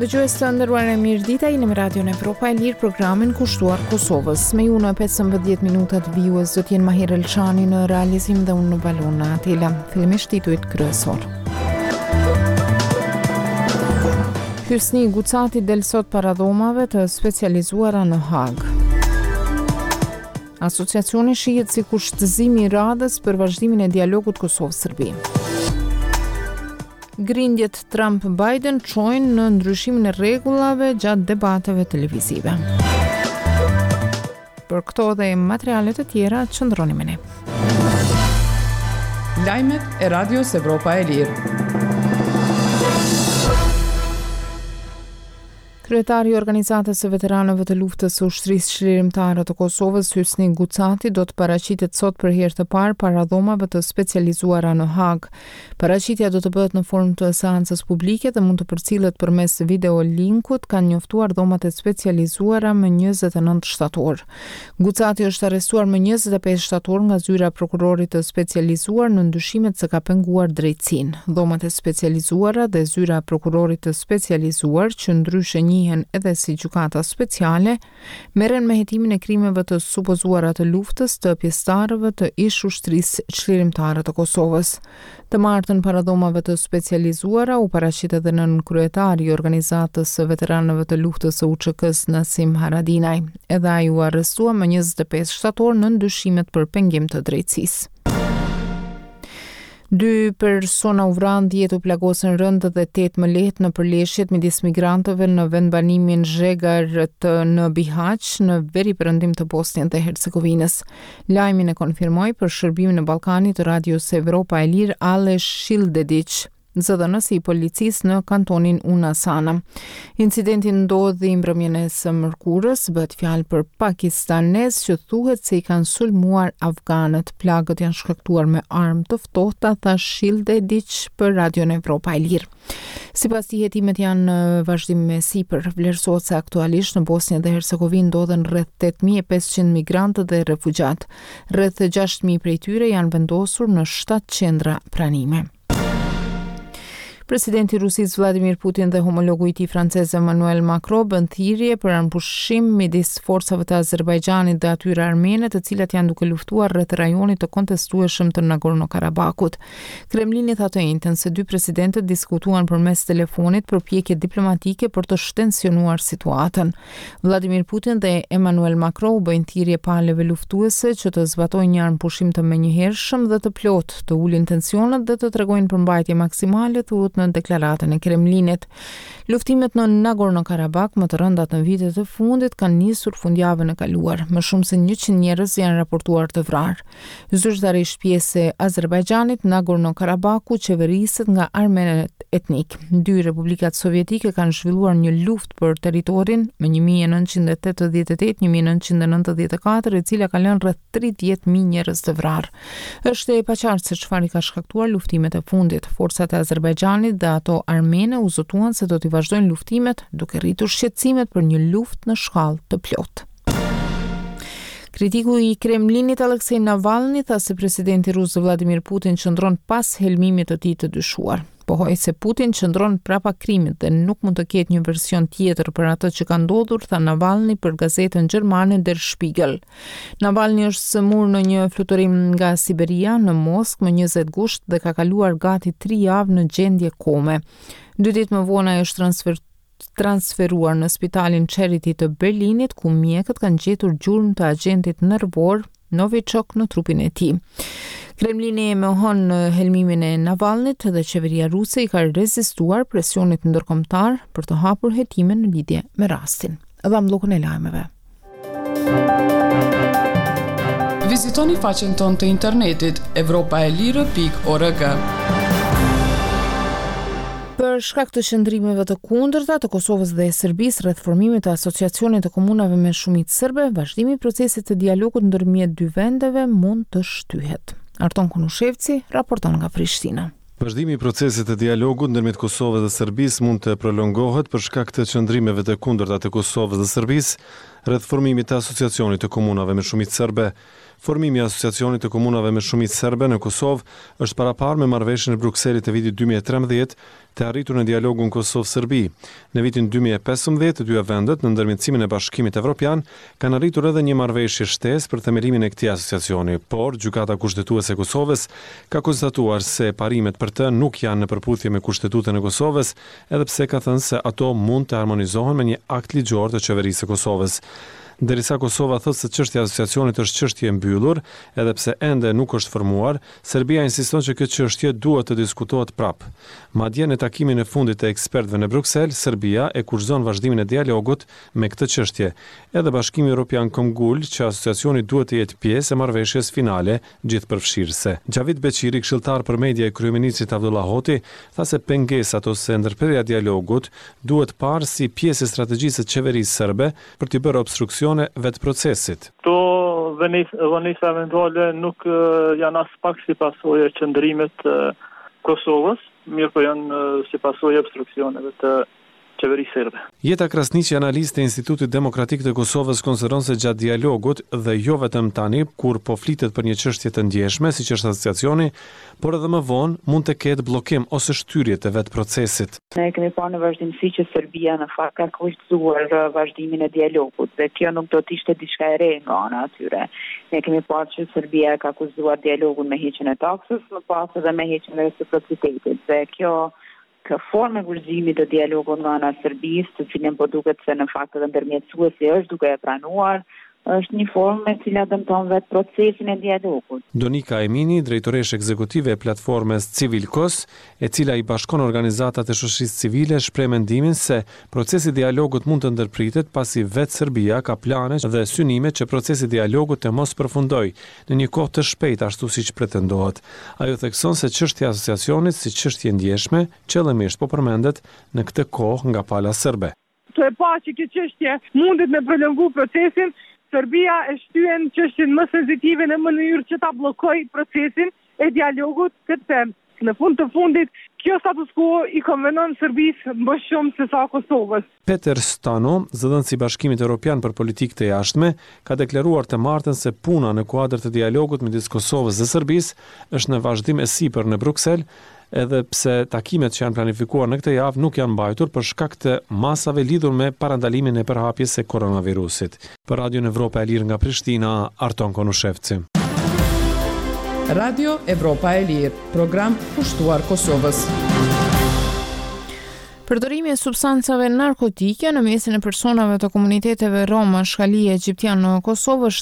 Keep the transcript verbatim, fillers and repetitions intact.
Dëgjues të nderuar, e mirë dita, jeni me Radion Evropa e Lirë, programin kushtuar Kosovës. Me ju në pesëmbëdhjetë minutat vijues do t'jenë Mahir Elçani në realizim dhe unë në Valona Atila. Fillimisht titujt kryesor. Hysni Gucati del sot para dhomave të specializuara në Hag. Asociacioni shihet si kushtëzimi i radhës për vazhdimin e dialogut Kosovë-Serbi. Grindjet Trump-Biden çojnë në ndryshimin e rregullave gjatë debateve televizive. Për këto dhe materialet e tjera, qëndroni me ne. Lajmet e Radios Evropa e Lirë. Kryetari i Organizatës së Veteranëve të Luftës së Ushtrisë Çlirimtare të Kosovës, Hysni Gucati, do të paraqitet sot për herë të parë para dhomave të specializuara në Hag. Paraqitja do të bëhet në formë të seancës publike dhe mund të përcillet përmes video linkut, kanë njoftuar dhomat e specializuara më njëzet e nëntë shtator. Gucati është arrestuar më njëzet e pesë shtator nga zyra e prokurorit të specializuar në ndyshimet se ka penguar drejtësinë. Dhomat e specializuara dhe zyra e prokurorit të specializuar, që ndryshe njihen edhe si gjykata speciale, merren me hetimin e krimeve të supozuara të luftës të pjesëtarëve të ish ushtrisë çlirimtare të Kosovës. Të martën para dhomave të specializuara u paraqit edhe nën kryetari i Organizatës së Veteranëve të Luftës së U Ç K-s Nasim Haradinaj. Edhe ai u arrestua më njëzet e pesë shtator në ndyshimet për pengim të drejtësisë. Dy persona u vranë, dhjetë u plagosën rënd dhe tetë më lehtë në përleshjet midis migrantëve në vendbanimin Zhegar të në Bihaq, në veri perëndim të Bosnjës dhe Hercegovinës. Lajmin e konfirmoi për shërbimin e Ballkanit të Radios Evropa e Lirë Aleš Shildedić, zëdhënësi i policisë në kantonin Unasana. Incidenti ndodhi mbrëmjen e së mërkurës, bëhet fjalë për pakistanez që thuhet se i kanë sulmuar afganët. Plagët janë shkaktuar me armë të ftohta, tha Shildedić për Radion Evropa e Lirë. Sipas tij, hetimet janë në vazhdim me sipër. Vlerësohet se aktualisht në Bosnjë dhe Hercegovinë ndodhen rreth tetë mijë e pesëqind migrantë dhe refugjat. Rreth gjashtë mijë prej tyre janë vendosur në shtatë qendra pranime. Presidenti i Rusisë Vladimir Putin dhe homologu i tij francez Emmanuel Macron bën thirrje për anëpushim midis forcave të Azerbajxhanit dhe atyre armene, të cilat janë duke luftuar rreth rajonit të kontestueshëm të Nagorno-Karabakut. Kremlini tha të njëjtën se dy presidentët diskutuan përmes telefonit përpjekje diplomatike për të shtensionuar situatën. Vladimir Putin dhe Emmanuel Macron u bëjnë thirrje palëve luftuese që të zbatojnë një anëpushim të menjëhershëm dhe të plotë, të ulin tensionet dhe të tregojnë përmbajtje maksimale, thuhet në deklaratën e Kremlinit. Luftimet në Nagorno-Karabakh, më të rëndat në vitet e fundit, kanë nisur fundjavën e kaluar. Më shumë se njëqind njerëz janë raportuar të vrarë. Zyrtarisht pjesë e Azerbajxhanit, Nagorno-Karabakhu qeveriset nga armenët etnik. Dy republikat sovjetike kanë zhvilluar një luftë për territorin me një mijë e nëntëqind e tetëdhjetë e tetë - një mijë e nëntëqind e nëntëdhjetë e katër, e cila ka lënë rreth tridhjetë mijë njerëz të vrarë. Është e paqartë se çfarë ka shkaktuar luftimet e fundit. Forcat e Azerbajxhanit dhe ato armene u zotuan se do të vazhdojnë luftimet, duke rritur shqetësimet për një luftë në shkallë të plotë. Kritiku i Kremlinit Aleksej Navalny tha se presidenti rus Vladimir Putin qëndron pas helmimit të tij të dyshuar. Pohoi se Putin qëndron prapa krimit dhe nuk mund të ketë një version tjetër për atë që ka ndodhur, tha Navalny për gazetën gjermane Der Spiegel. Navalny është sëmur në një fluturim nga Siberia në Moskë më njëzet gusht dhe ka kaluar gati tri javë në gjendje kome. Dy ditë më vonë ai është transfer transferuar në spitalin Charity të Berlinit, ku mjekët kanë gjetur gjurmë të agentit nervor Novichok në trupin e tij. Kremlini e mohon helmimin e Navalnit dhe qeveria ruse i ka rezistuar presionit ndërkombëtar për të hapur hetimin në lidhje me rastin. Dhe mblokun e lajmeve. Vizitoni faqen tonë të internetit evropaelire pikë org. Për shkak të qëndrimeve të kundërta të Kosovës dhe Serbisë rreth formimit të asociacionit të komunave me shumicë serbe, vazhdimi i procesit të dialogut ndërmjet dy vendeve mund të shtyhet. Arton Kunushevci raporton nga Prishtina. Vazhdimi i procesit të dialogut ndërmjet Kosovës dhe Serbisë mund të prolongohet për shkak të qëndrimeve të kundërta të Kosovës dhe Serbisë rreth formimit të asociacionit të komunave me shumicë serbe. Formimi i asociacionit të komunave me shumicë serbe në Kosovë është paraparë me marrëveshjen e Brukselit të vitit dy mijë e trembëdhjetë të arritur në dialogun Kosovë-Serbi. Në vitin dy mijë e pesëmbëdhjetë, të dyja vendet në ndërmjetësimin e Bashkimit Evropian kanë arritur edhe një marrëveshje shtesë për themelimin e këtij asociacioni, por gjykata kushtetuese e Kosovës ka konstatuar se parimet për të nuk janë në përputhje me Kushtetutën e Kosovës, edhe pse ka thënë se ato mund të harmonizohen me një akt ligjor të qeverisë së Kosovës. Derisa Kosova thotë se çështja e asociacionit është çështje e mbyllur, edhe pse ende nuk është formuar, Serbia insiston që kjo çështje duhet të diskutohet prapë. Madje në takimin e fundit të ekspertëve në Bruksel, Serbia e kurrëzon vazhdimin e dialogut me këtë çështje. Edhe Bashkimi Evropian këmbgul që asociacioni duhet të jetë pjesë e marrëveshjes finale gjithëpërfshirëse. Xhavit Beqiri, këshilltar për media i kryeministrit Abdullah Hoti, tha se pengesat ose ndërprerja e dialogut duhet parë si pjesë e strategjisë së qeverisë serbe për të bërë obstruksion vetë procesit. To vonesa eventuale nuk janë as pak si pasojë e qëndrimit të Kosovës, mirë po janë si pasojë e obstruksioneve të qeverisë serbe. Jeta Krasniqi, analist e Institutit Demokratik të Kosovës, konsideron se gjatë dialogut dhe jo vetëm tani, kur po flitet për një çështje të ndjeshme, siç është asociacioni, por edhe më vonë mund të ketë bllokim ose shtyrje të vetë procesit. Ne kemi parë në vazhdimsi që Serbia në fakt ka kushtuar vazhdimin e dialogut dhe kjo nuk do të ishte diçka e re nga ana e tyre. Ne kemi parë që Serbia ka kushtuar dialogun me heqjen e taksës, më pas edhe me heqjen e reciprocitetit. Dhe kjo Kë formë e kurrëzimit të dialogut nga ana e Serbisë, të cilën po duket se në fakt edhe ndërmjetësuesi është duke e pranuar, është një formë e cila dëmton vetë procesin e dialogut. Donika Emini, drejtoresh ekzekutive e platformës Civilkos, e cila i bashkon organizatat e shoqërisë civile, shpreh mendimin se procesi i dialogut mund të ndërpritet pasi vetë Serbia ka plane dhe synime që procesi i dialogut të mos përfundojë në një kohë të shpejtë ashtu siç pretendohet. Ajo thekson se çështja e asociacionit si çështje ndjeshme qëllimisht po përmendet në këtë kohë nga pala serbe. Të e pa që kjo çështje mundet me prolongu procesin, Serbia e shtyen çështjen më sensitive në mënyrë që ta bllokojë procesin e dialogut këtë temë. Në fund të fundit, kjo status quo i konvenon Serbisë më shumë se sa Kosovës. Peter Stano, zëdhënësi i Bashkimit Evropian për politikë të jashtme, ka deklaruar të martën se puna në kuadër të dialogut midis Kosovës dhe Serbisë është në vazhdim e sipër në Bruksel, edhe pse takimet që janë planifikuar në këtë javë nuk janë mbajtur për shkak të masave lidhur me parandalimin e përhapjes së koronavirusit. Për Radio Evropa e Lirë nga Prishtina, Arton Konushevci. Radio Evropa e Lirë, program pushtuar Kosovës. Përdorimi i substancave narkotike në mesin e personave të komuniteteve rom shkalie egjiptian në Kosovë